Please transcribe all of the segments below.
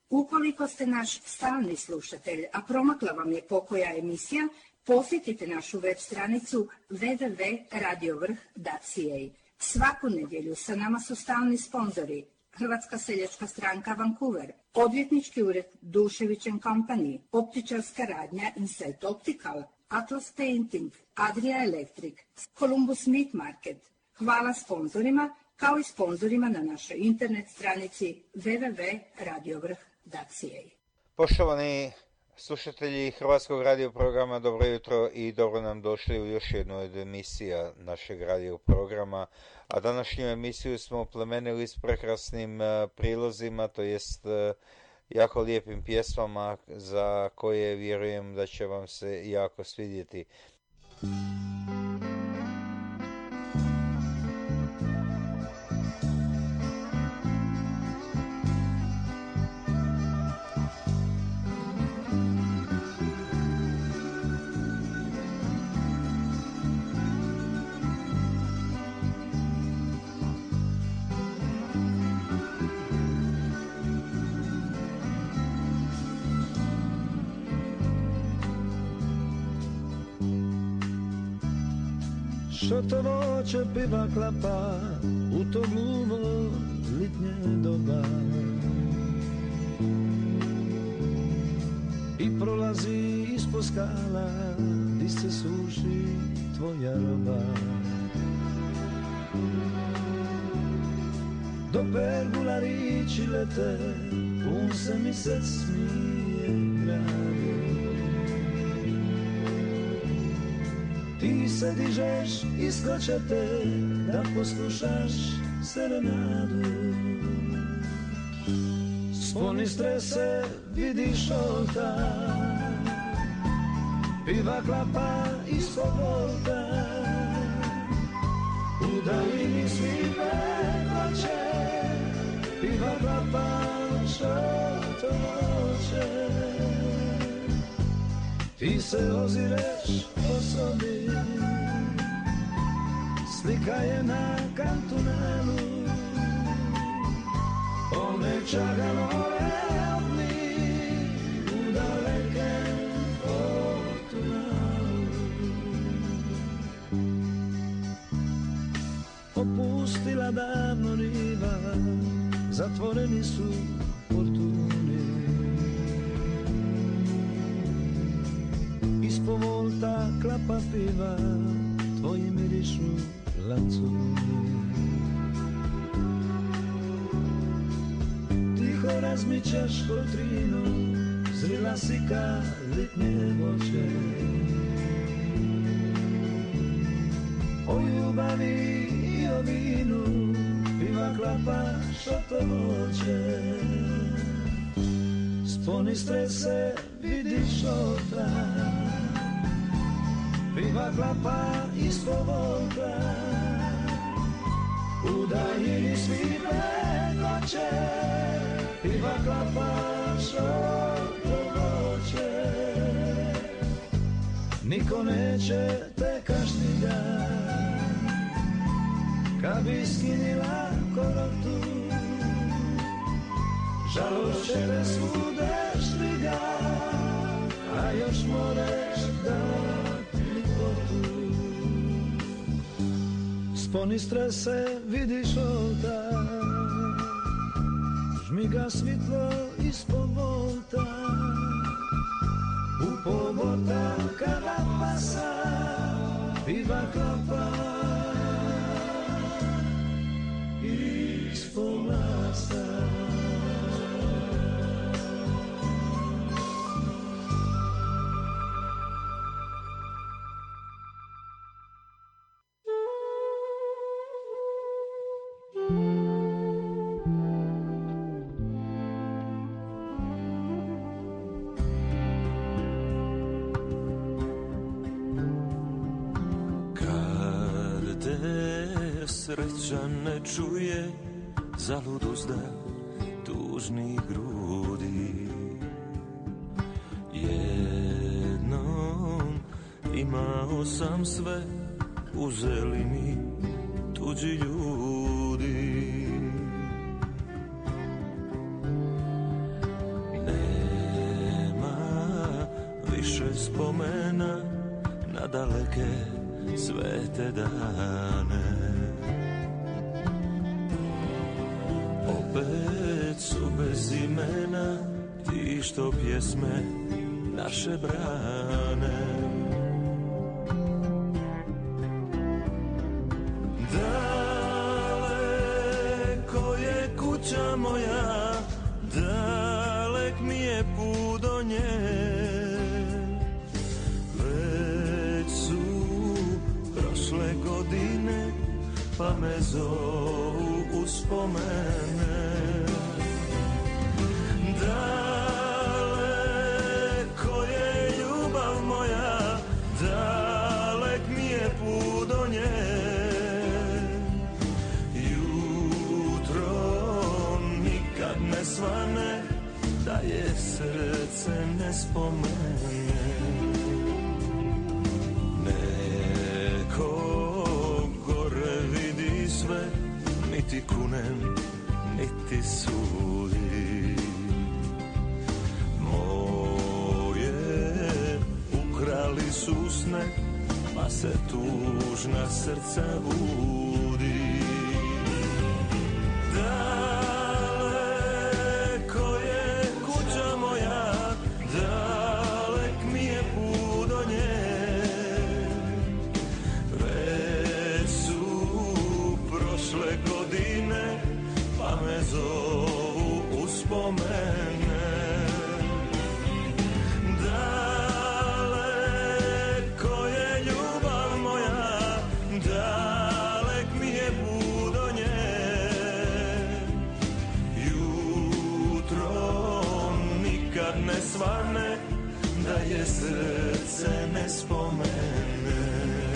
Ukoliko ste naš stalni slušatelj, a promakla vam je pokoja emisija, posjetite našu web stranicu www.radiovrh.ca. Svaku nedjelju sa nama su stalni sponzori Hrvatska seljačka stranka Vancouver, odvjetnički ured Dušević & Company, optičarska radnja Insight Optical, Atlas Painting, Adria Electric, Columbus Meat Market. Hvala sponzorima, kao i sponzorima na našoj internet stranici www.radiovrh.ca. Poštovani slušatelji Hrvatskog radio programa, dobro jutro i dobro nam došli u još jednu od emisija našeg radio programa. A današnju emisiju smo oplemenili s prekrasnim prilozima, to jest jako lijepim pjesmama za koje vjerujem da će vam se jako svidjeti. Što to voće piva klapa u to glumo litnje doba i prolazi ispod skala di se suši tvoja roba. Do pergula riči lete, pun se misec smije gradu. Ti se dižeš iskod te da poslušaš serenadu. Sponi strese vidiš olta, piva klapa ispod volta. U daljini svi vekoće, piva klapa što to noće. Ti se ozireš po sobi, slika je na kantunelu, one čaganove ogni u dalekem Portugalu. Opustila davno riva, zatvoreni su portuni. Ispod volta klapa piva, tvoji mirišu lancuni. Tiho razmičaš kotrinu, zrila sika litnje voće. O ljubavi i o vinu, piva klapa što to voće. Sponi strese vidiš otra, piva klapa ispod volta. U daljini svi vekoće, piva klapa što to voće. Niko neće te kažnji dan, kad bi skinila korotu. Žalost će te svude štriga, a još moreš dati ljepotu. Sponi strese vidiš olta, žmiga svitlo ispod volta. U povota kada pasa, piva klapa ispod glasa. Sreća ne čuje zaludozda tužnih grudi. Jednom imao sam sve, uzeli mi tuđi ljudi. više spomena na daleke svete dane. Opet su bez imena ti što pjesme naše brane. Daleko je kuća moja, dalek mi je put do nje. Već su prošle godine, pa me zovu uspomene. Daleko je ljubav moja, dalek mi je put do nje. Jutro nikad ne svane, da je srce ne spomene. Neko gore vidi sve, niti kunem, niti sudi. Moje ukrali su sne, pa se tužna srca budi. Daleko je kuća moja, dalek mi je put do nje. Već su prošle godine, pa me zovu uspomene. Daleko je ljubav moja, dalek mi je put do nje. Jutro nikad ne svane, da je srce ne spomene.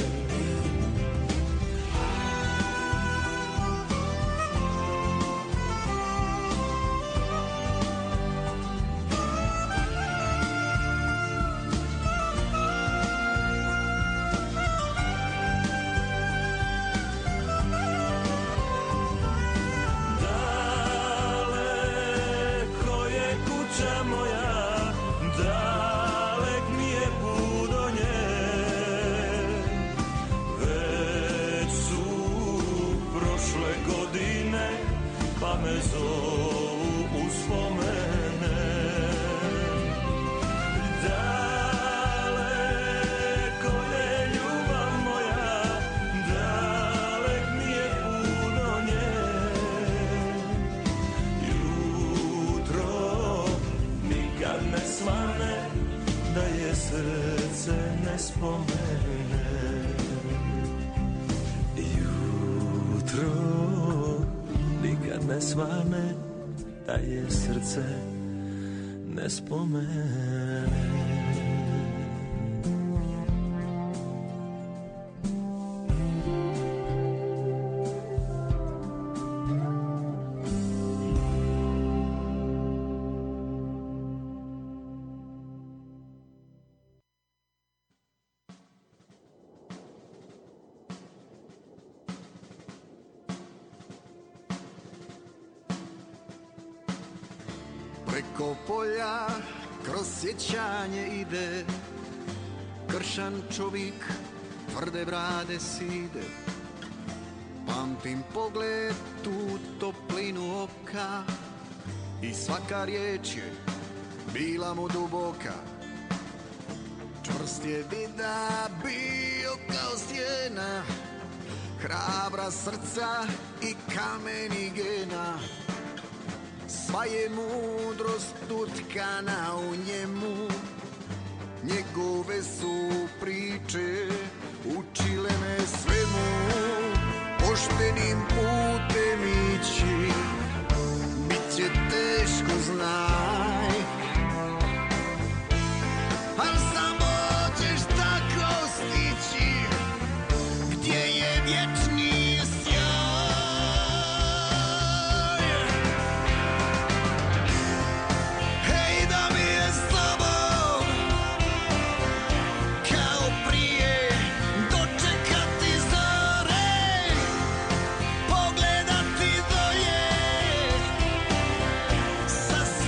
Svane, da je srce ne spomene. Preko polja kroz sjećanje ide kršan čovjek, tvrde brade side. Pamtim pogled, tu toplinu oka i svaka riječ je bila mu duboka. Čvrst je vida bio kao stijena, hrabra srca i kameni gena. Sva je mudrost utkana u njemu, njegove su priče učile me svemu. Poštenim putem ići, bit će teško, znaj, al samo ćeš tako stići gdje je vječni sjaj. Sa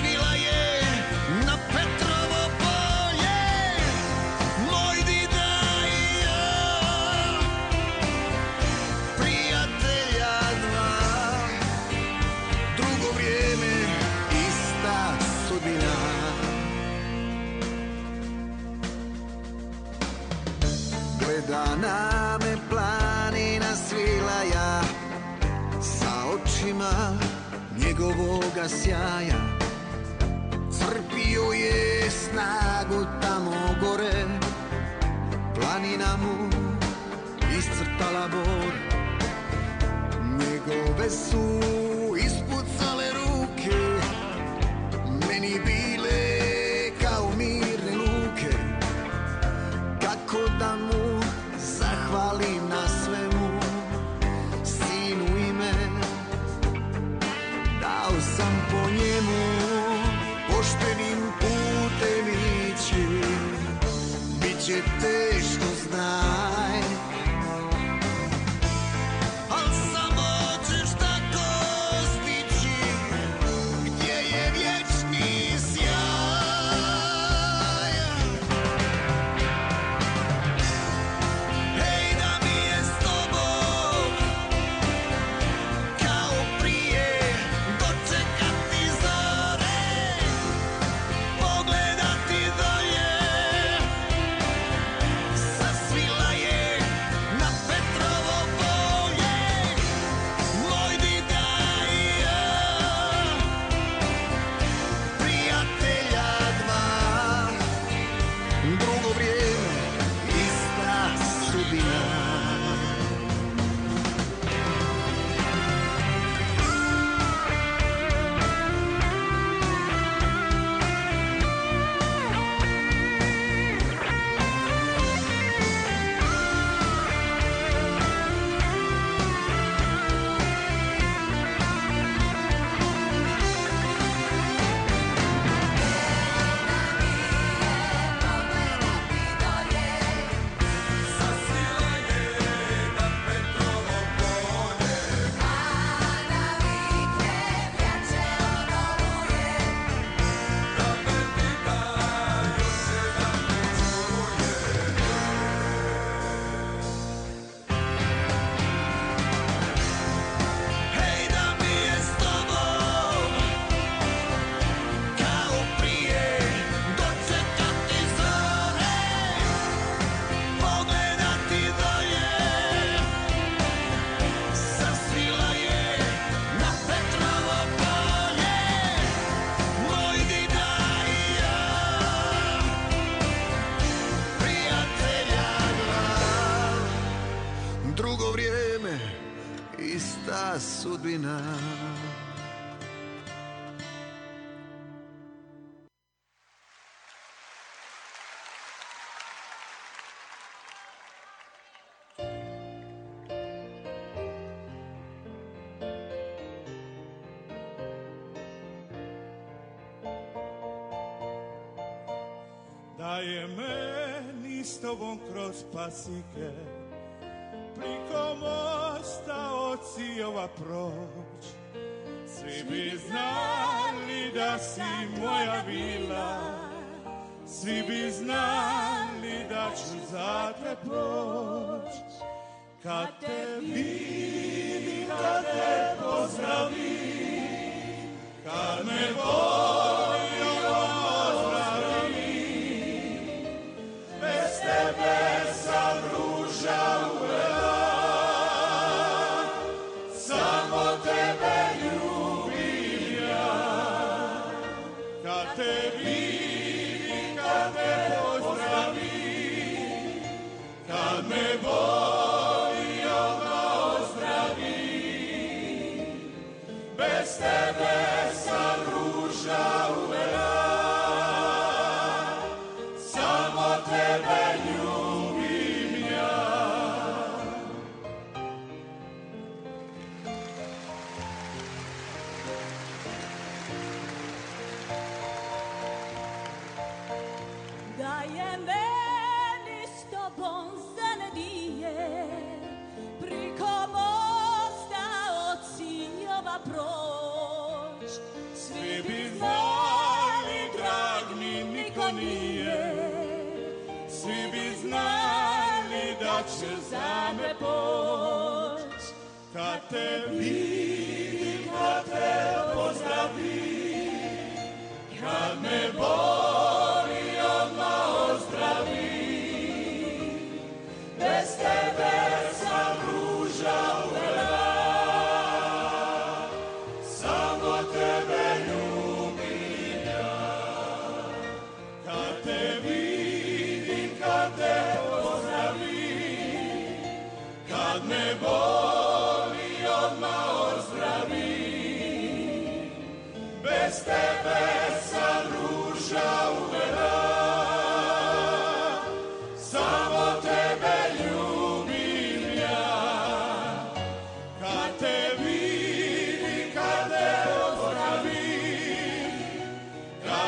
Rana me planina svilaja sa očima njegovoga sjaja. Crpio je snagu tamo gore, planina mu iscrtala bor. Njegove su ispucale ruke, meni bile kao mirne luke. Kako da mu zahvalim na svemu, sinu ime dao sam po njemu. Poštenim putem ići, bit će teško, znaj. Al samo ćeš tako stići, gdje je vječni sjaj. Hej, da mi je s tobom kao prije dočekati zore, pogledati dolje sa Svilaje na Petrovo polje. Moj dida i ja, prijatelja dva, drugo vrijeme, ista sudbina. Hej, da mi je s tobom kao prije dočekati zore, pogledati dolje sa Svilaje na Petrovo polje. Moj dida i ja, prijatelja dva, drugo vrijeme, ista sudbina. Da je meni s tobom kroz pasike priko mosta od Cijova proć, svi bi znali da si moja vila, svi bi znali da ću za te proć. Kad te vidim, kad te pozdravim, kad me volio ozdravim, bez tebe sam ruža uvela, samo tebe ljubim ja. Kad te vidim, kad te pozdravim, kad me volio ozdravim, bez tebe sam ruža uvela, samo tebe ljubim ja. Da je meni s tobom zanedije priko mosta od Cijova proć, svi bi znali, drag mi niko nije, svi bi znali da će za me poć. Kad te vidim, kad te pozdravim, kad me boli odmah ozdravim, bez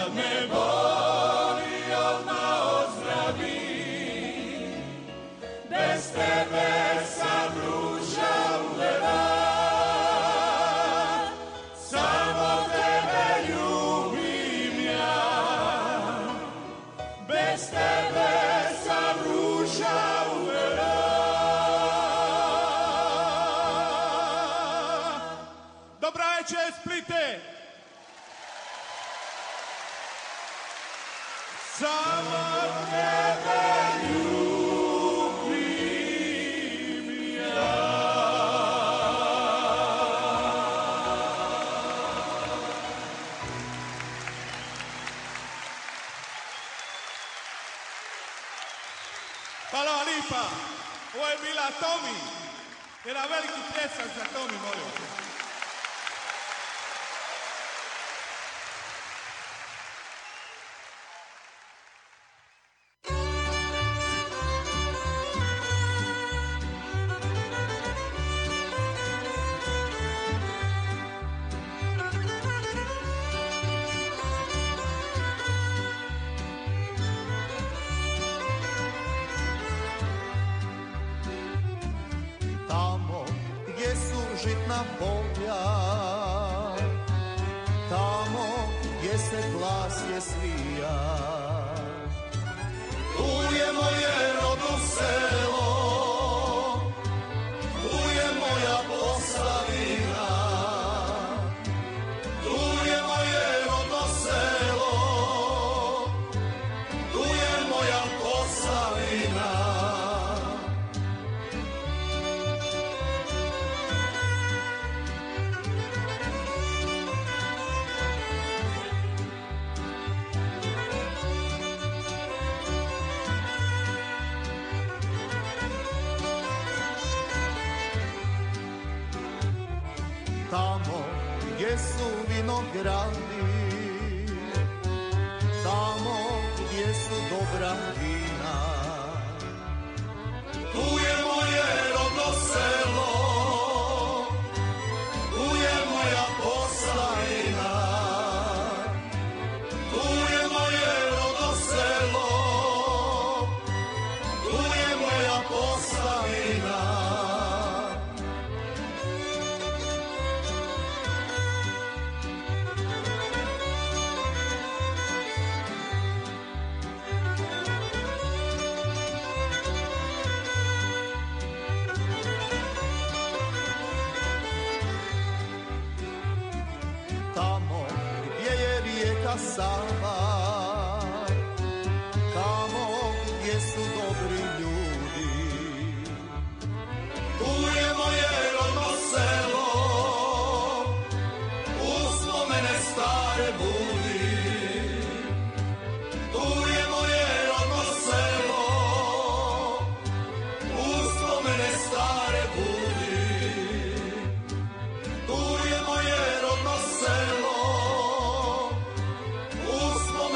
kad me boli odmah ozdravi, bez tebe sam vruća uvela, samo tebe ljubim ja, bez tebe sam vruća uvela. Dobra večer, Splite! Samo tebe ljubim ja. Hvala vam lipa. Ovo je bila Tomi. Jedan veliki pljesak za Tomi, molim vas. Tamo gdje su žitna polja, tamo gdje se glas je svija, tu je moje rodno selo, tu je moja Posavina, tu je moje rodno selo, tu je moja Posavina. Tamo gdje su vinogradi, tamo gdje su dobra vina, tu je moje rodno selo, tu je moja Posavina, tu je moje rodno selo, tu je moja Posavina. Tamo gdje je rijeka Sava, tamo gdje su dobri ljudi, tu je moje rodno selo, uspomene stare budi, tu je moje rodno selo, uspomene stare budi, tu je moje rodno selo, uspomene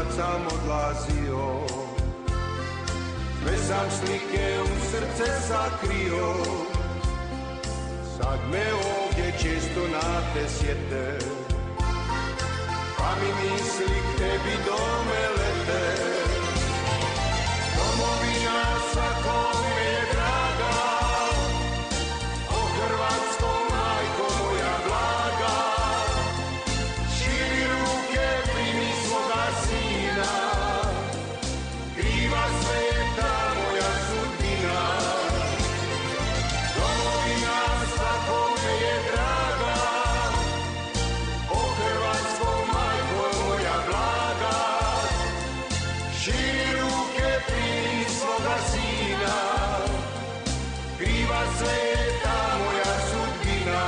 kad sam odlazio, sve sam slike u srce sakrio. Sad me ovdje često na te sjete, pa mi misli k tebi dome lete. Domovina svakome je draga, o Hrvatsko majko moja blaga. Širi ruke, primi svoga sina, kriva sveta moja sudbina. Domovina svakome je draga, o Hrvatsko majko moja blaga. Širi ruke, primi svoga sina, kriva sveta moja sudbina.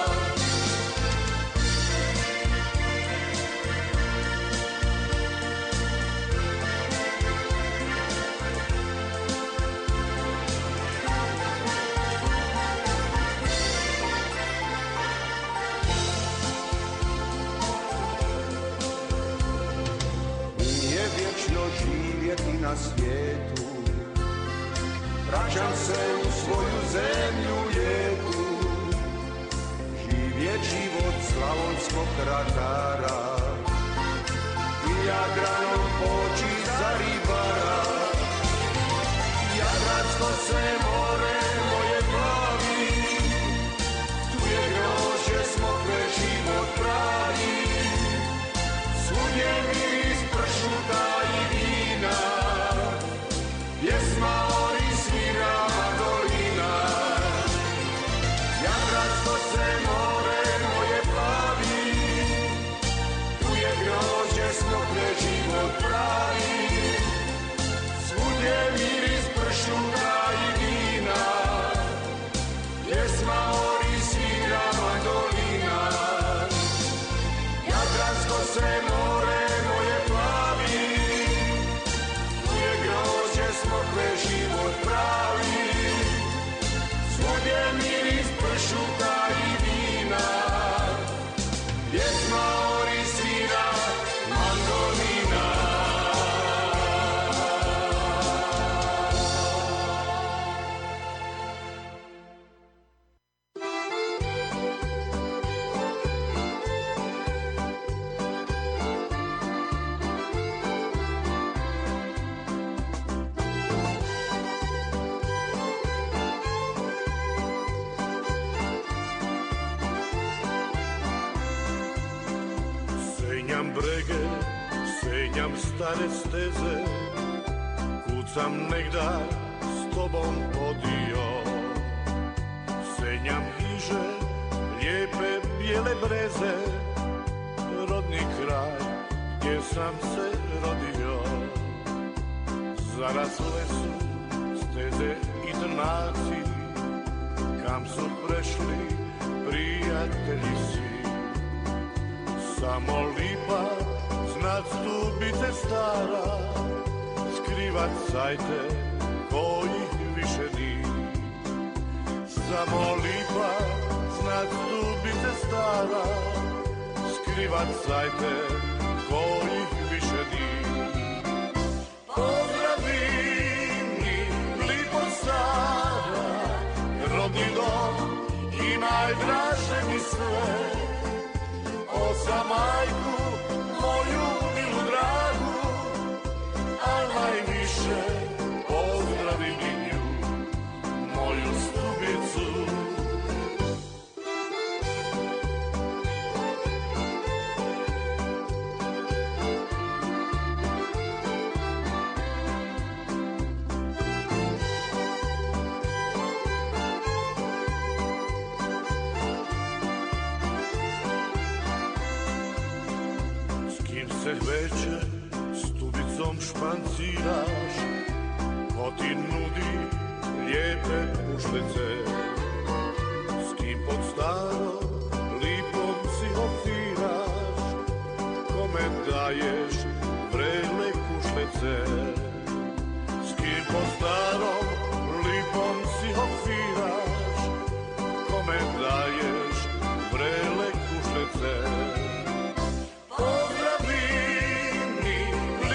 Nije vječno živjeti na svijetu, vraćam se u svoju zemlju lijepu. Živjet život slavonskog ratara i Jadranom poći za ribara. Jadransko se more moje plavi, tu je grožđe smokve život pravi. Svud je miris pršuta i vina, pjesma ori svira mandolina. Jadransko se more moje plavi, tu je grožđe smokve život pravi. Svud je miris pršuta i vina, pjesma ori svira mandolina. Jadransko se more moje plavi, tu je grožđe smokve život pravi. Svud je miris pršuta i vina, pjesma ori svira mandolina. Senjam brege, senjam stare steze, kud sam negda s tobom podio. Senjam hiže, lijepe bijele breze, rodni kraj gdje sam se rodio. Zarasle su steze i trnaci, kam su prešli prijatelji si. Samo lipa znat stubice stara, skrivat sajte kojih više ni. Samo lipa znat stubice stara, skrivat sajte kojih više ni. Pozdravi mi, lipo stara, rodni dom i najdraže mi sve. Za majku moju milu dragu, a najviše pozdravi mi nju, moju stubicu. Se veče stubicom španciraš, ko ti nudi lijepe pušlice. S kim pod starom lipom si ofiraš, kome daješ vrele kušlice. S kim pod starom lipom si ofiraš, kome daješ vrele kušlice. Pozdravi mi,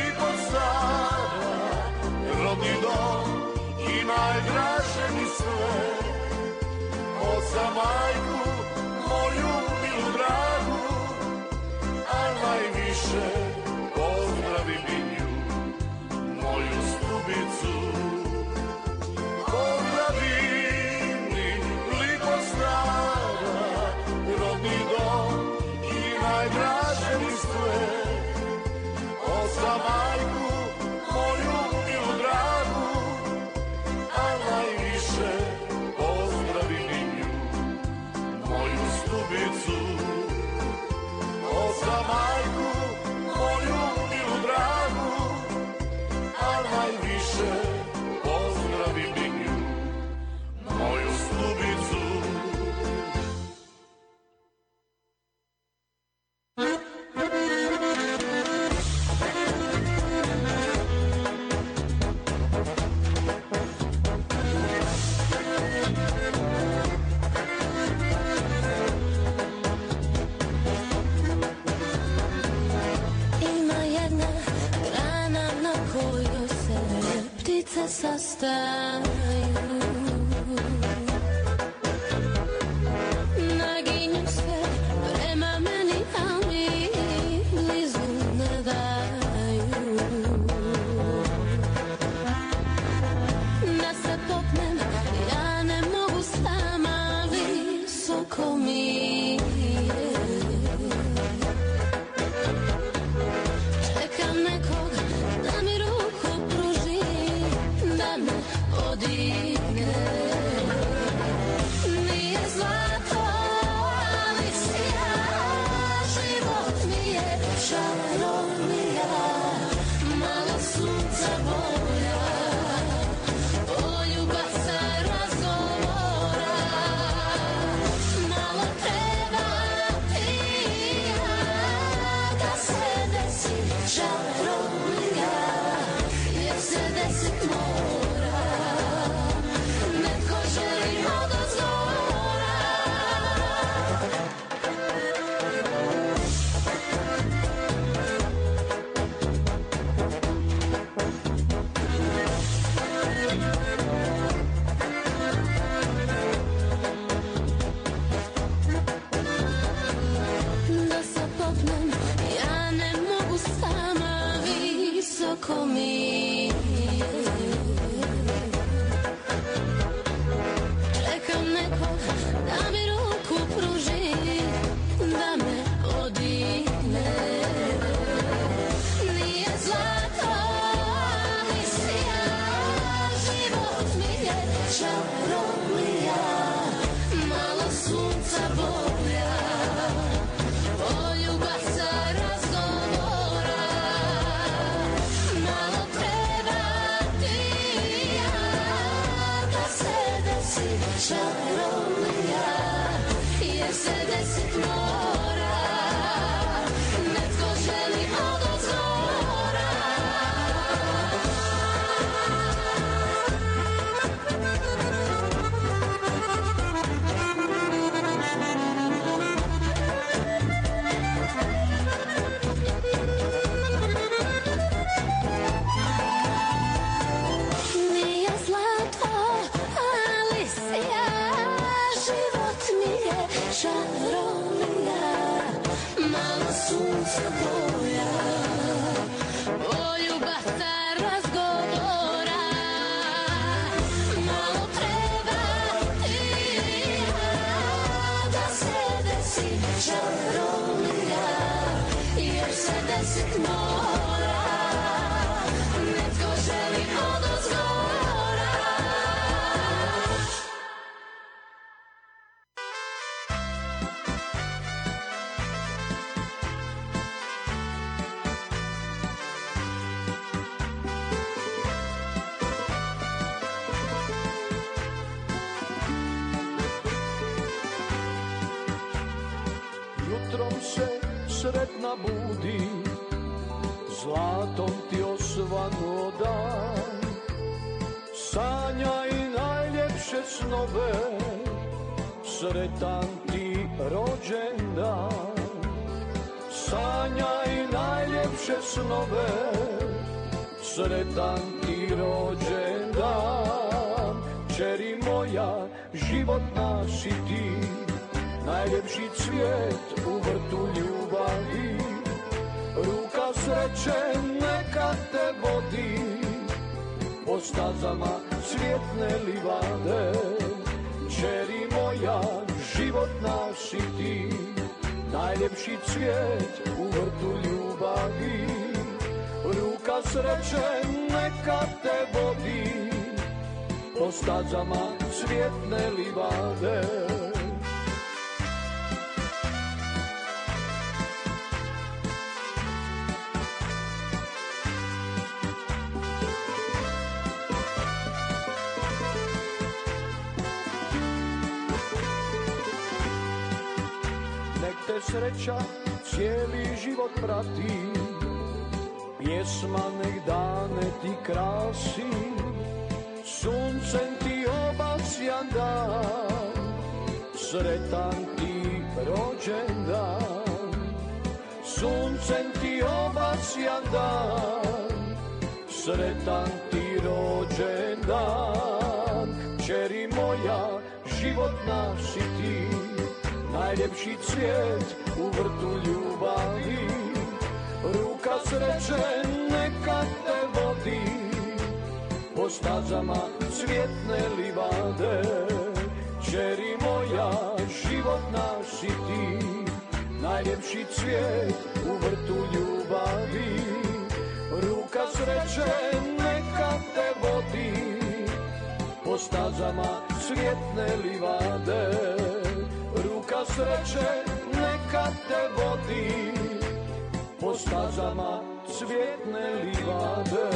sastaju. Naginju sve prema meni, ali blizu ne daju. Da se popnem, ja ne mogu sama, visoko mi je. Čekam nekog da mi ruku pruži, da me podigne. Nije zlato, ali sjaj, život mi je čarolija, malo sunca boja, poljubav sa razgovora, malo treba ti ja, da se desi čarolija, jer se desit mora, netko želi odozgora. Da se popnem, ja ne mogu sama, visoko mi je. Čekam nekog da mi ruku pruži, da me podigne. Nije zlato, ali sjaj, život mi je čarolija, malo sunca boja, poljubav sa razgovora, malo treba ti ja, da se desi čarolija, jer se desit mora, netko želi odozgora. Nije zlato, ali sjaj, život mi je čarolija, malo sunca boja, poljubav sa razgovora, malo treba ti ja, da se desi čarolija, jer se desit mora, netko želi odozgora. Jutrom se sretna budi, zlatom ti osvanuo dan. Sanjaj najljepše snove, sretan ti rođendan. Sanjaj najljepše snove, sretan ti rođendan. Čeri moja, životna si ti, najljepši cvijet u vrtu ljubavi. Ruka sreće neka te vodi, po stazama cvjetne livade. Čeri moja, životna si ti, najljepši cvijet u vrtu ljubavi. Ruka sreće neka te vodi, po stazama cvjetne livade. Nek te sreća cijeli život prati, pjesma nek dane ti krasi, suncem ti obasjan dan, sretan ti rođendan. Suncem ti obasjan dan, sretan ti rođendan. Kćeri moja, životna si ti, najljepši cvijet u vrtu ljubavi. Ruka sreće neka te vodi po stazama cvjetne livade. Kćeri moja, životna si ti, najljepši cvijet u vrtu ljubavi. Ruka sreće neka te vodi po stazama cvjetne livade. Ruka sreće neka te vodi po stazama cvjetne livade.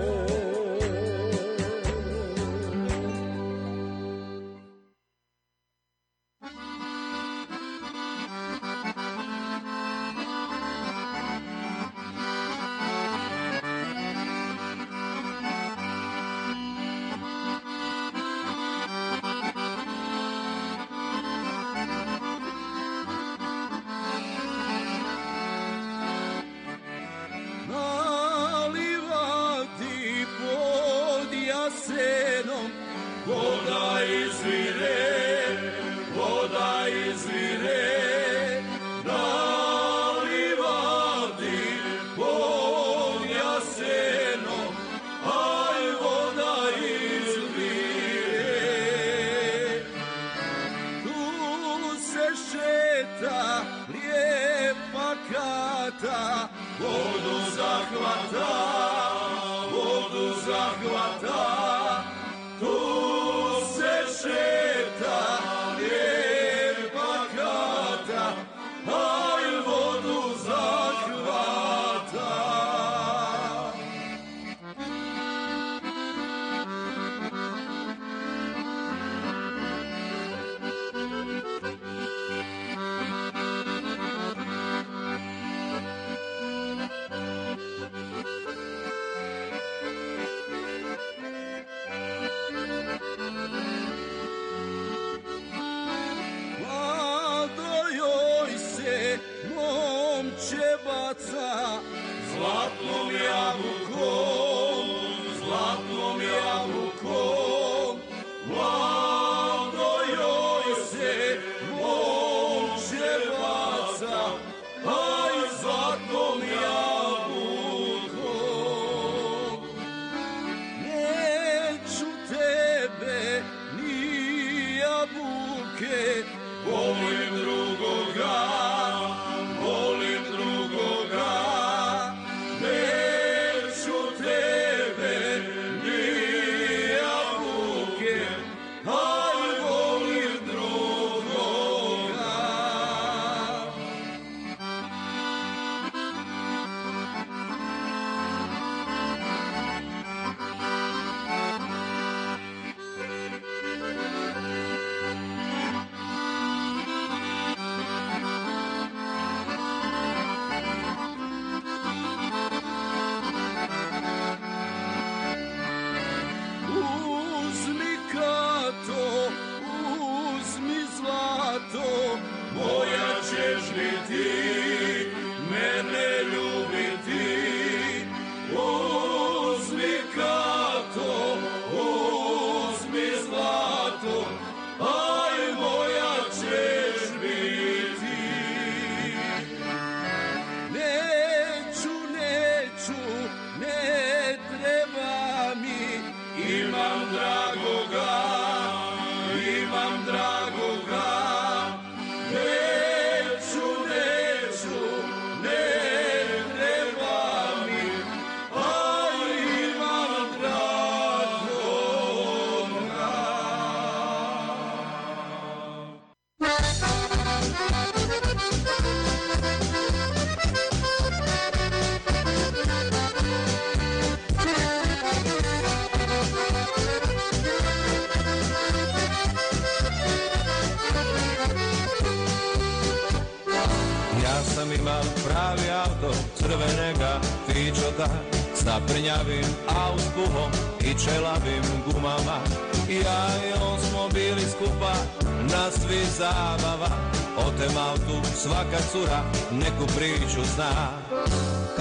Pravi auto crvenega fičota sa prnjavim auspuhom i čelavim gumama. Ja i on smo bili skupa na svi zabava. O tem autu svaka cura neku priču zna.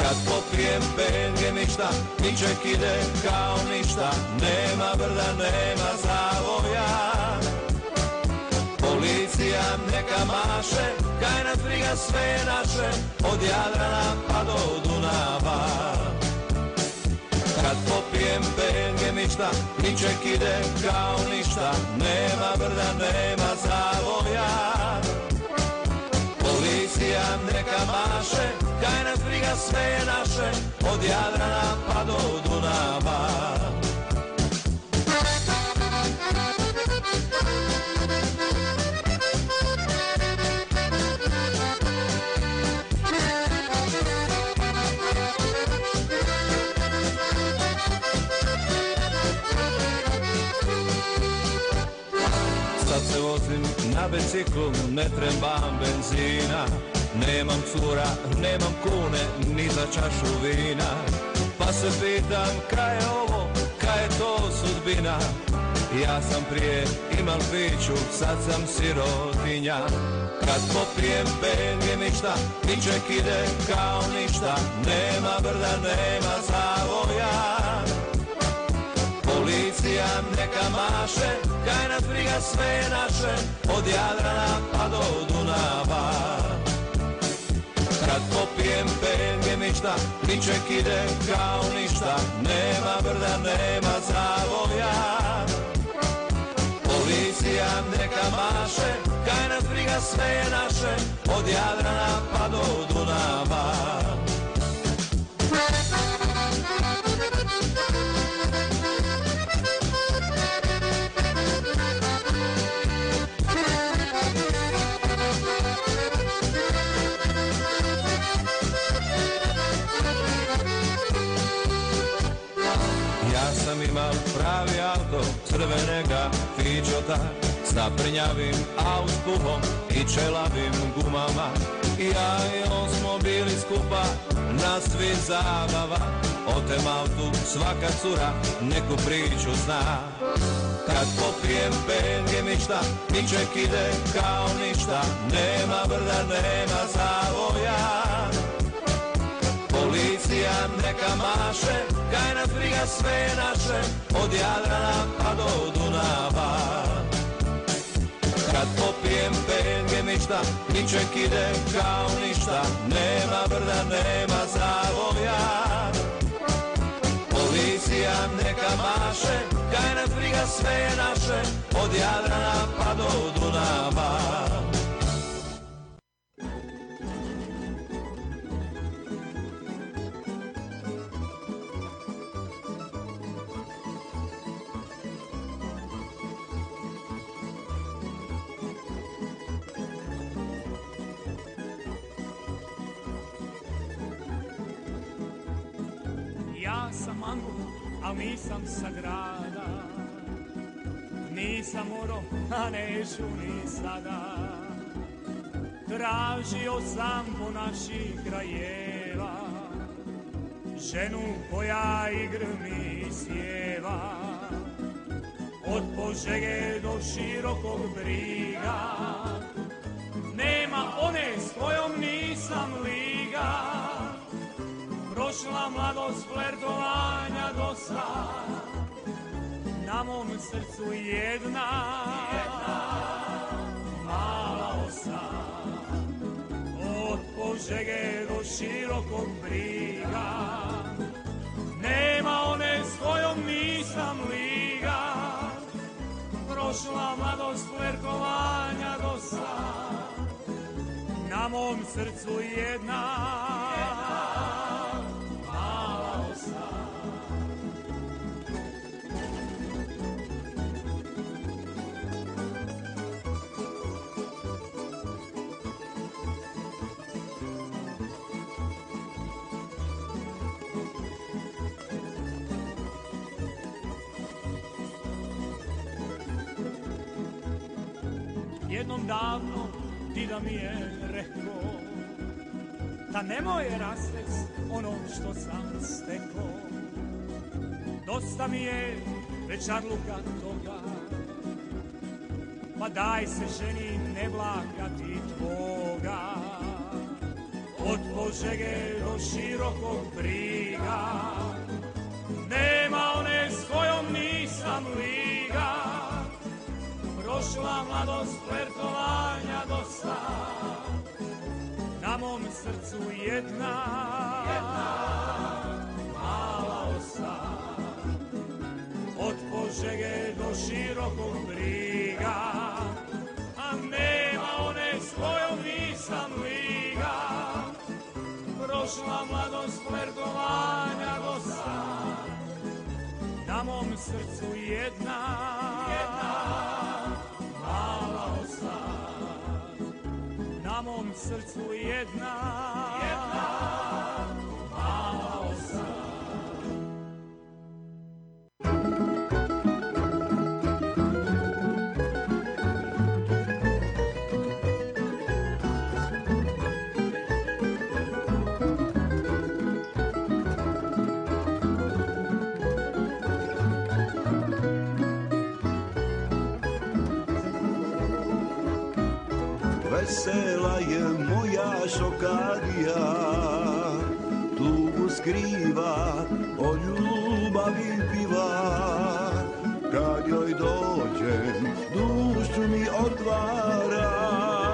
Kad popijem penge ništa, niček ide kao ništa, nema brda, nema zavoja. Policija neka maše, kaj nas briga sve je naše, od Jadrana pa do Dunava. Kad popijem penge ništa, niček ide kao ništa, nema brda, nema zavoja. Policija neka maše, kaj nas briga sve je naše, od Jadrana pa do Dunava. Sad se vozim na biciklu, ne trebam benzina. Nemam cura, nemam kune, ni za čašu vina. Pa se pitam kaj je ovo, kaj je to sudbina. Ja sam prije imal piću, sad sam sirotinja. Kad popijem penge ništa, niček ide kao ništa, nema brda, nema zavoja. Policija neka maše, kaj nas briga sve je naše, od Jadrana pa do Dunava. Kad popijem penge ništa, niček ide kao ništa, nema brda, nema zavoja. Policija neka maše, kaj nas briga sve je naše, od Jadrana pa do Dunava. Sam imal pravi auto, crvenega fičota, sa prnjavim auspuhom i čelavim gumama. Ja i on smo bili skupa na svi zabava, o tem autu svaka cura neku priču zna. Kad popijem penge ništa, niček ide kao ništa, nema brda, nema zavoja. Policija neka maše, kaj nas briga sve je naše, od Jadrana pa do Dunava. Kad popijem penge ništa, niček ide kao ništa, nema brda, nema zavoja. Policija neka maše, kaj nas briga sve je naše, od Jadrana pa do Dunava. Ja sam Angus, al nisam sa grada, nisam oro, a neću ni sada. Tražio sam po naših krajeva ženu koja igrmi sjeva. Od Požege do Širokog Briga nema one s kojom nisam liga. Prošla mladost flertovanja dosta, na mom srcu jedna mala osa. Od Požege do Širokog Briga nema one s kojom nisam liga. Prošla mladost flertovanja dosta, na mom srcu jedna mala osa. Jednom davno dida mi je rekao da nemoj rastec ono što sam stekao. Dosta mi je već arluka toga, pa daj se ženi ne vlakati tvoga. od Požege do širokog briga. Nema one s kojom nisam liga, prošla mladost flertovanja dosta, na mom srcu jedna mala osa. Od Požege do širokog briga, a nema one s kojom nisam liga, prošla mladost flertovanja dosta, na mom srcu jedna mala osa. Na mom srcu jedna mala osa. Vesela je moja šokadija, tugu skriva, o ljubavi piva. Kad joj dođem, dušu mi otvara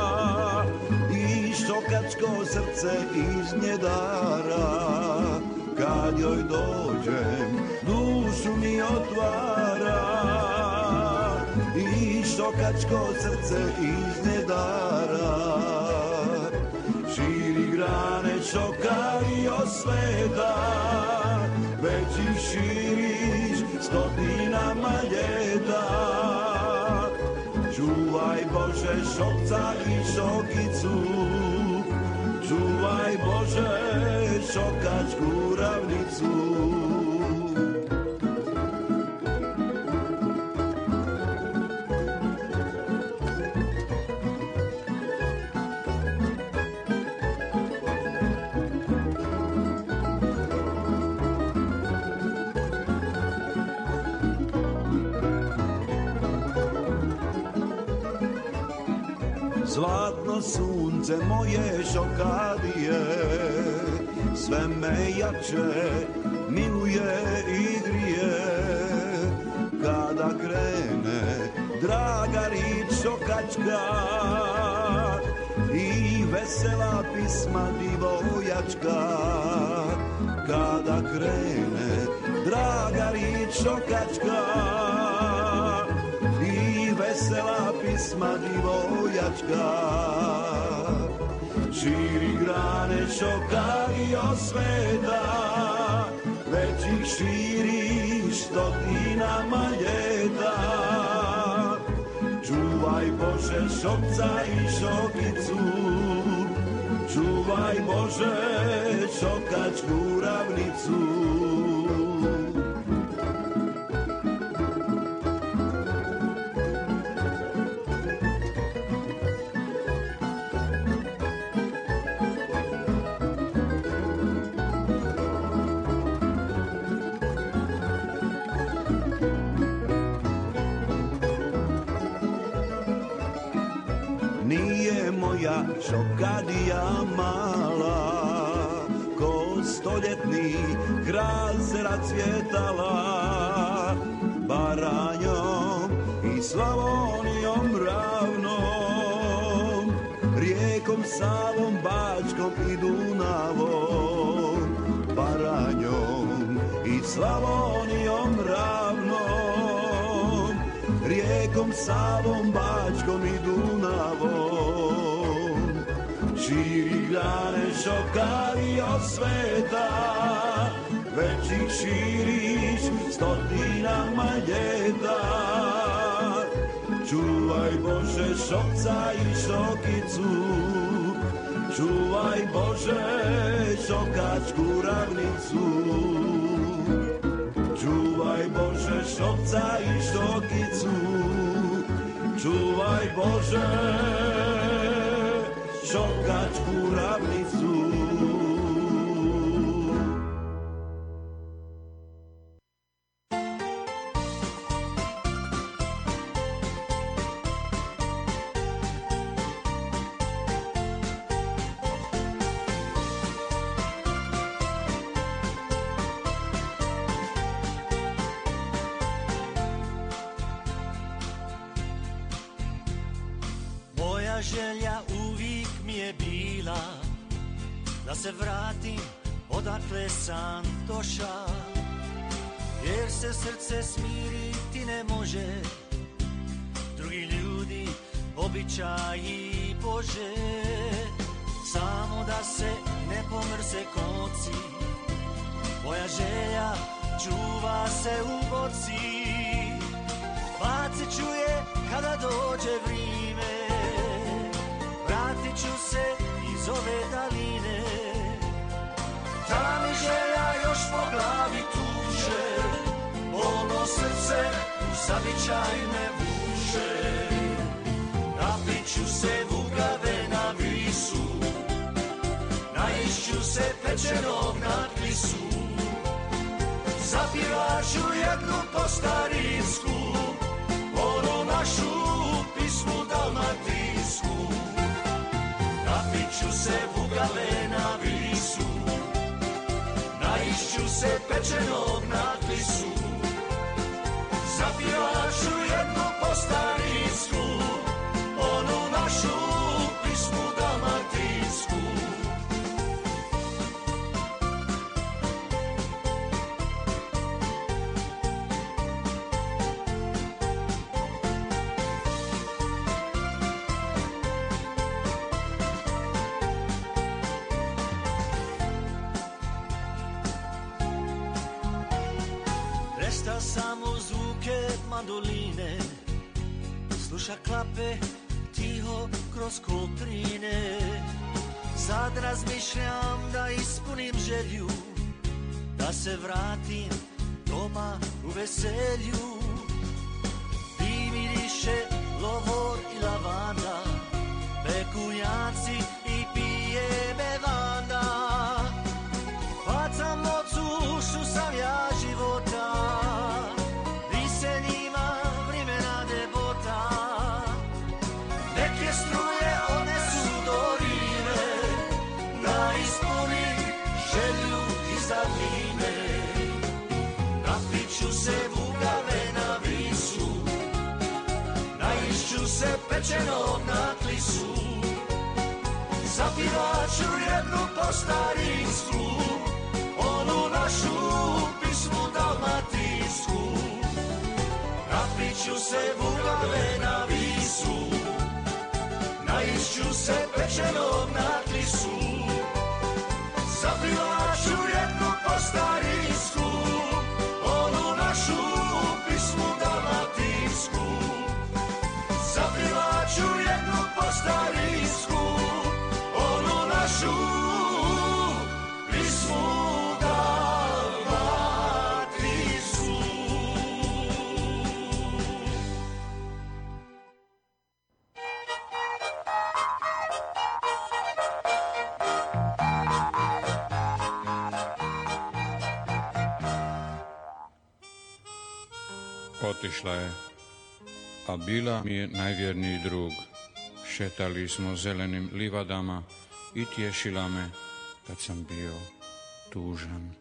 i šokačko srce iz nje dara. Kad joj dođem, dušu mi otvara i šokačko srce iz nje dara. Širi grane šokario sveta, već ih širiš stotinama ljeta. Čuvaj Bože šokca i šokicu, čuvaj Bože šokačku ravnicu. Zlatno sunce moje šokadije, sve me jače miluje i grije. Kada krene draga rič šokačka i vesela pisma divojačka. Kada krene draga rič šokačka i vesela pisma divojačka. Širi grane šokario sveta, već ih širiš stotinama ljeta. Čuvaj Bože šokca i šokicu, čuvaj Bože šokačku ravnicu. Šokadija mala, ko stoljetni hrast razcvjetala. Baranjom i Slavonijom ravnom, rijekom Savom, Bačkom i Dunavom. Baranjom i Slavonijom ravnom, rijekom Savom, Bačkom i Dunavom. Širi grane šokario sveta, već ih širiš stotinama ljeta. Čuvaj Bože šokca i šokicu, čuvaj Bože šokačku ravnicu. Čuvaj Bože šokca i šokicu, čuvaj Bože šokačku ravnicu. Moja želja uvijek mi je bila da se vratim odakle sam došao, jer se srce smiriti ne može, drugi ljudi, običaji Bože. Samo da se ne pomrse konci, moja želja čuva se u boci. Bacit ću je kada dođe vrijeme, vratit ću se iz ove daline. Ta mi želja još po glavi tuže, ono srce u zavičaj me vuče. Napit ću se vugave na visu, naišću se pečenog na klisu. Zapjevat ću jednu po starinsku, onu našu pismu dalmatinsku. Napit ću se vugave na visu, naišću se pečenog na klisu. Zapjevat ću jednu po starinsku, onu našu pismu dalmatinsku. Prestao sam u zvuke mandoline, sluša klape tiho kroz kotrine. Sad razmišljam da ispunim želju, da se vratim doma u veselju. Di miriše lovor i lavanda, pekunjaci i pije bevanda. Bacam ocu što sam ja života, di se njima vremena debota. Neke struje odnesu do Rime, da ispunim želju iz davnine. Napit ću se vugave na visu, naišću se pečenog na klisu. Zapjevat ću jednu po starinsku, onu našu pismu dalmatinsku. Napit ću se vugave na visu, naišću se pečenog na klisu. Zapjevat ću jednu po starinsku, onu našu pismu dalmatinsku. Zapjevat ću jednu po starinsku, onu našu pismu dalmatinsku. Otišla je, a bila mi je najvjerniji drug. Šetali smo zelenim livadama i tješila me kad sam bio tužan.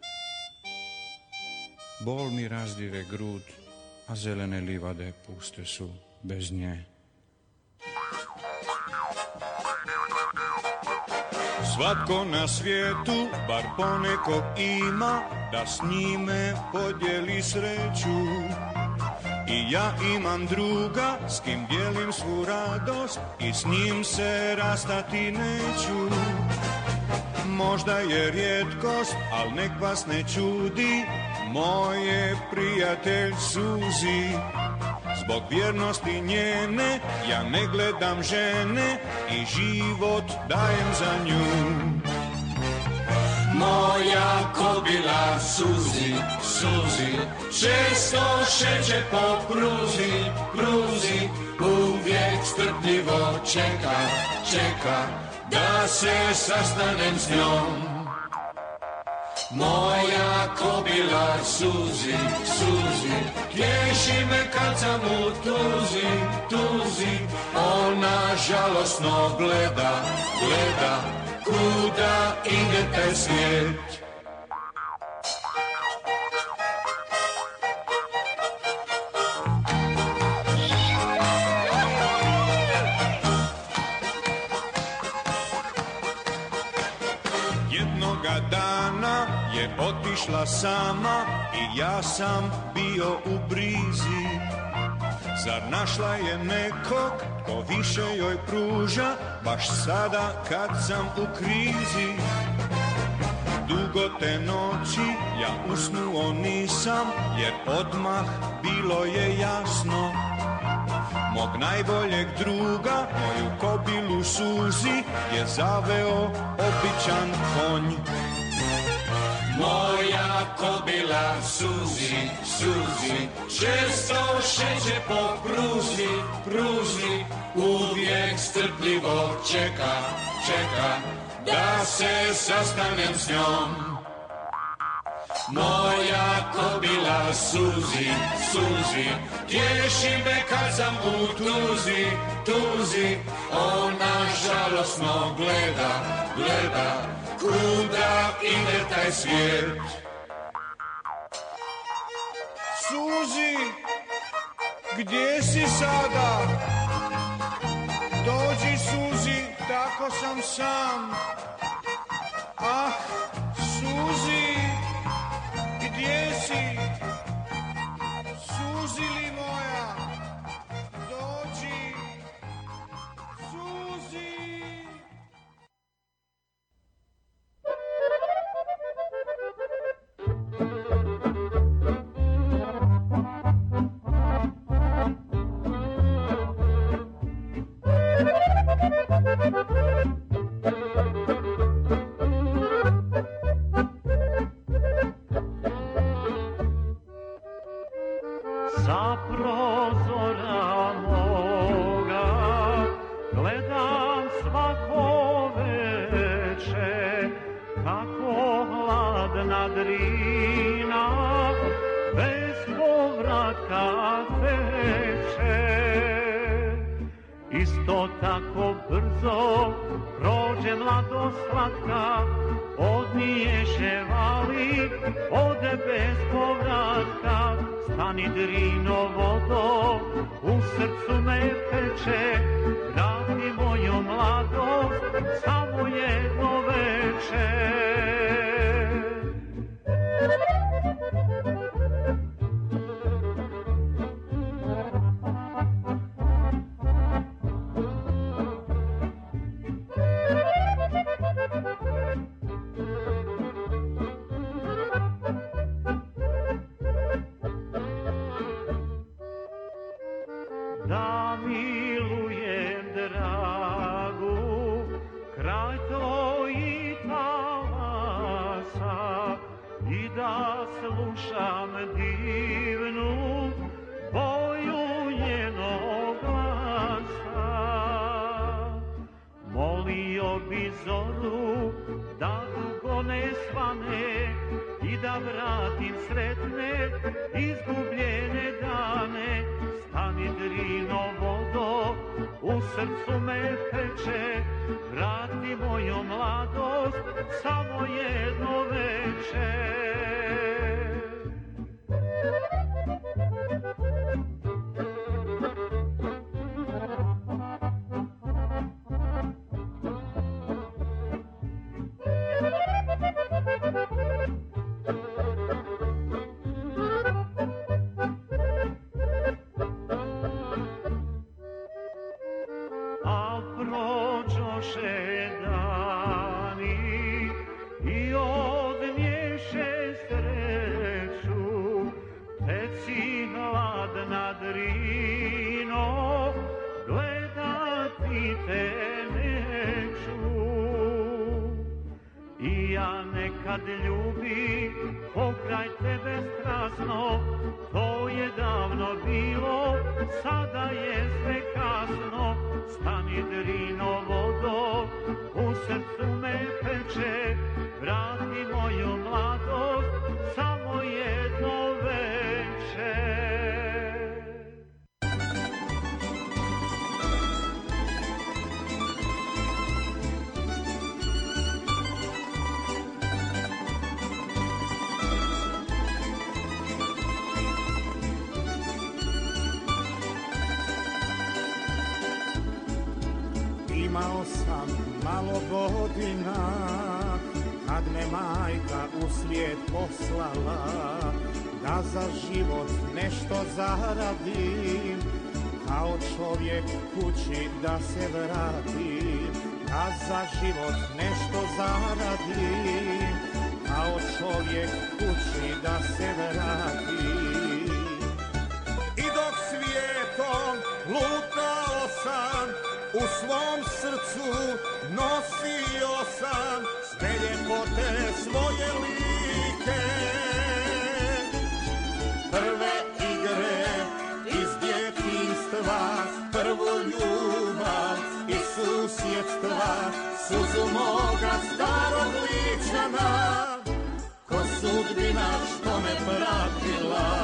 Bol mi razdire grud, a zelene livade puste su bez nje. Svatko na svijetu bar ponekog ima, da s njime podijeli sreću. I ja imam druga s kim dijelim svu radost i s njim se rastati neću. Možda je rijetkost, al nek vas ne čudi, moj je prijatelj suzi. Zbog vjernosti njene ja ne gledam žene i život dajem za nju. Moja kobila suzi, suzi, često šeće po pruzi, pruzi, uvijek strpljivo čeka, čeka, da se sastanem s njom. Moja kobila suzi, suzi, tješi me kad sam u tuzi, tuzi, ona žalosno gleda, gleda, kuda ide taj svijet. otišla sama i ja sam bio u brizi. Zar našla je nekog ko više joj pruža, baš sada kad sam u krizi? Dugo te noći ja usnuo nisam, jer odmah bilo je jasno. Mog najboljeg druga, moju kobilu Suzi, je zaveo običan konj. Moja kobila Suzi, Suzi, često šeće po pruzi, pruzi, uvijek strpljivo čeka, čeka, da se sastanem s njom. Moja kobila Suzi, Suzi, tješi me kad sam u tuzi, tuzi, ona žalosno gleda, gleda, kuda ide taj svijet. Suzi, gdje si sada? Dođi Suzi, tako sam sam. Ah, Suzi, gdje si? Suzi li moja, dođi, Suzi. Sa prozora moga gledam svako veče kako hladna Drina bez povratka teče. Isto tako brzo prođe mladost slatka, odniješe vali, ode bez povratka. Stani Drino vodo, u srcu me peče, vrati moju mladost, samo jedno veče. Da milujem dragu, kraj tvojih talasa, i da slušam divnu boju njenog glasa. Molio bi zoru da dugo ne svane i da vratim sretne izgubljene dane. Stani Drino vodo, u srcu me peče, vrati moju mladost, samo jedno veče. Prođoše dani i odnješe sreću, teci hladna Drino, gledati te neću. I ja nekad ljubim pokraj tebe strasno, to je davno bilo, sada je sve kasno. Stani Drino vodo, u srcu me peče, vrati moju mladost, samo jedno veče. Imao sam malo godina, kad me majka u svijet poslala, da za život nešto zaradim, kao čovjek kući da se vratim, da za život nešto zaradim, kao čovjek kući da se vratim. I dok svijetom lutao sam, u svom srcu nosio sam sve ljepote svoje like. Prve igre iz djetinjstva, prvu ljubav i susjedstva, suzu moga starog ličana, ko sudbina što me pratila.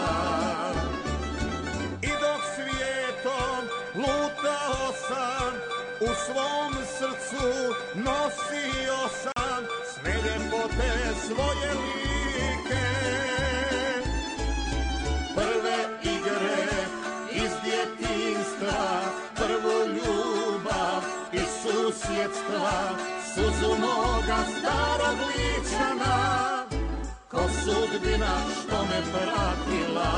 I dok svijetom lutao sam, u svom srcu nosio sam sve ljepote svoje like. Prve igre iz djetinjstva, prvu ljubav i susjedstva, suzu moga starog ličana, ko sudbina što me pratila.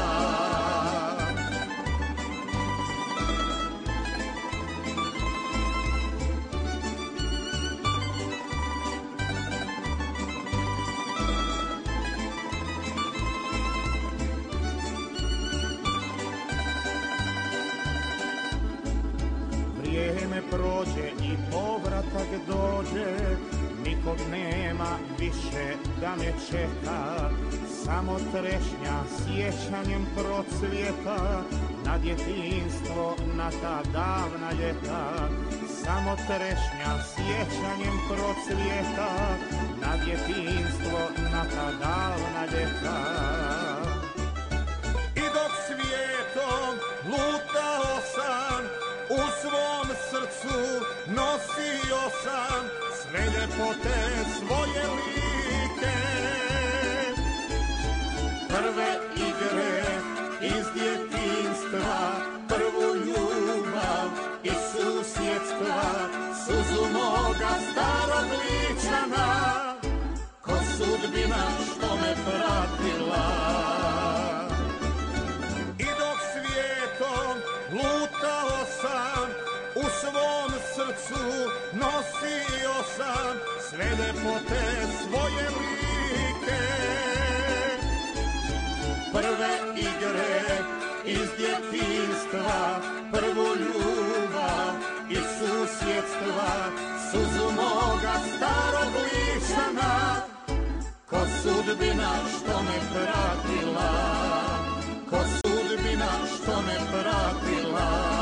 Vrijeme prođe i povratak dođe, nikog nema više da me čeka, samo trešnja sjećanjem procvjeta na djetinjstvo, na ta davna ljeta. Samo trešnja sjećanjem procvjeta na djetinjstvo, na ta davna ljeta. I dok svijetom lutao sam, u svom srcu nosio sam sve ljepote svoje like. Prve igre iz djetinjstva, prvu ljubav i susjedstva, suzu moga starog ličana, ko sudbina što me pratila. I dok svijetom lutao sam, u svom srcu nosio sam sve ljepote svoje like. Prve igre iz djetinjstva, prvu ljubav i susjedstva, suzu moga starog ličana, ko sudbina što me pratila, ko sudbina što me pratila.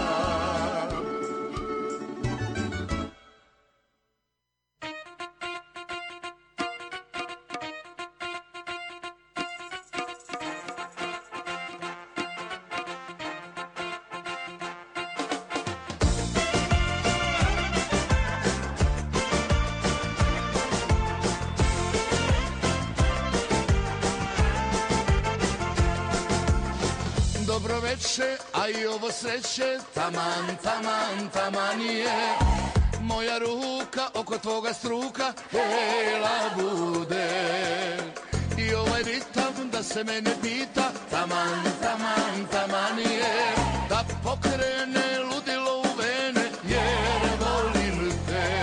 Dobro večer, a i ovo sreće, taman, taman, taman je. Moja ruka oko tvoga struka, hela bude. I ovaj ritam da se mene pita, taman, taman, taman je. Da pokrene ludilo u vene, jer volim te.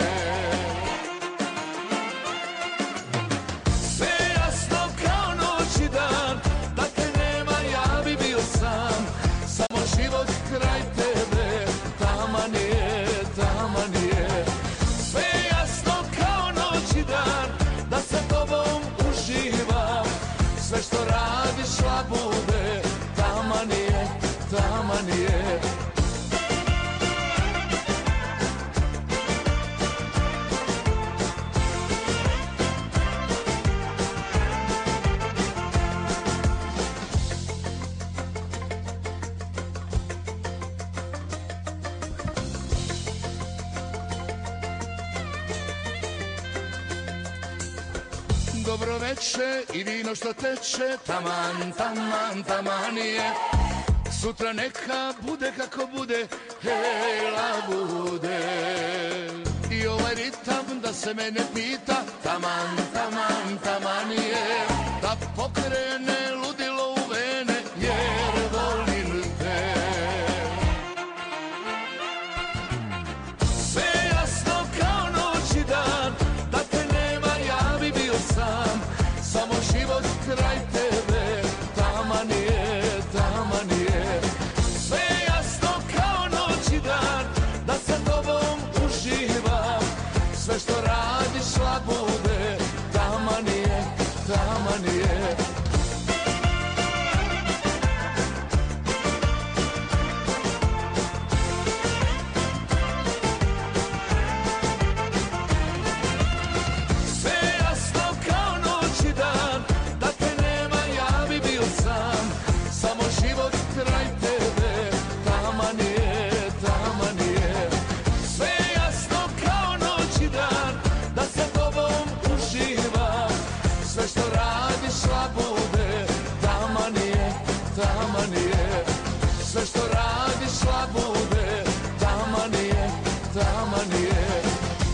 Sve jasno kao noć i dan, da te nema ja bi bio sam. Samo život kraj tebe, taman je, taman je. Sve jasno kao noć i dan, da sa tobom uživam. Sve što radiš labude, taman je, taman je. Dobro večer i vino što teče, taman, taman, taman je. Sutra neka bude kako bude, hela bude. I ovaj ritam da kada se mene pita, taman, taman, taman je, da pokrene ludilo u vene, jer volim te. Sve jasno kao noć i dan, da te nema ja bi bio sam, samo život kraj tebe, taman je, taman je. Sve jasno kao noć i dan, da sa tobom uživam, sve što radiš labude, taman je, taman je. Sve jasno kao noć i dan, da te nema ja bi bio sam, samo život kraj tebe, taman je, taman je. Sve jasno kao noć i dan, da sa tobom uživam, sve što radiš labude, taman je, taman je. Sve što radiš labude, taman je, taman je.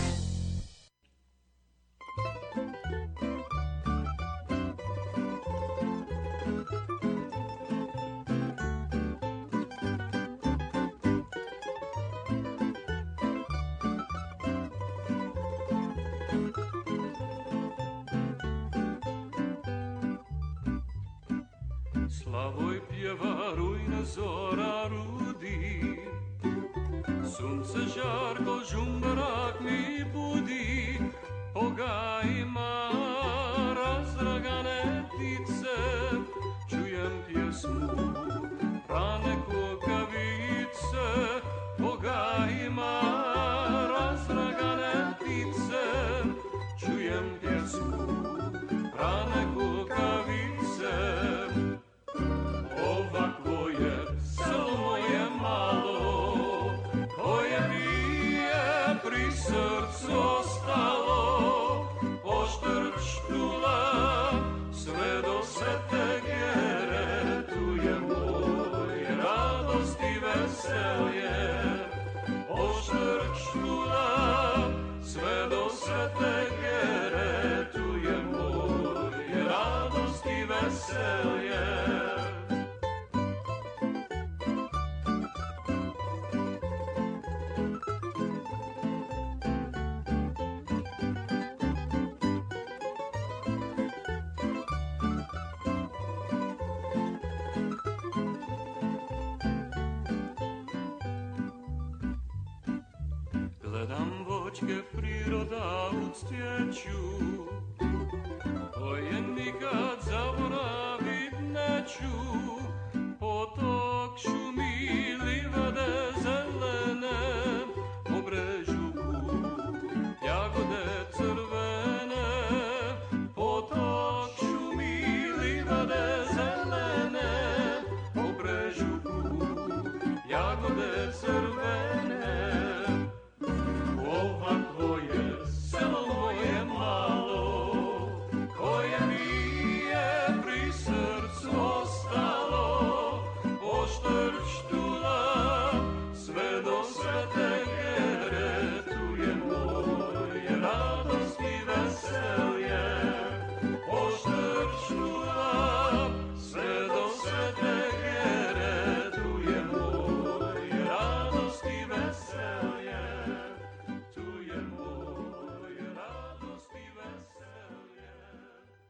Slavoj pjeva, rujna zora rudi, sunce žarko, žumberak mi budi, po gajima razdragane ptice, čujem pjesmu rane kukavice, po gajima razdragane ptice, čujem pjesmu rane kukavice. Ovakvo je selo moje malo, koje bije pri srcu ostalo, poštrč štula, sve do Svete Gere, tu je moj radost i veselje. Poštrč štula, sve do Svete Gere, tu je moj radost i veselje. Gledam voćke priroda uctjeću, koje nikad zaboravit neću.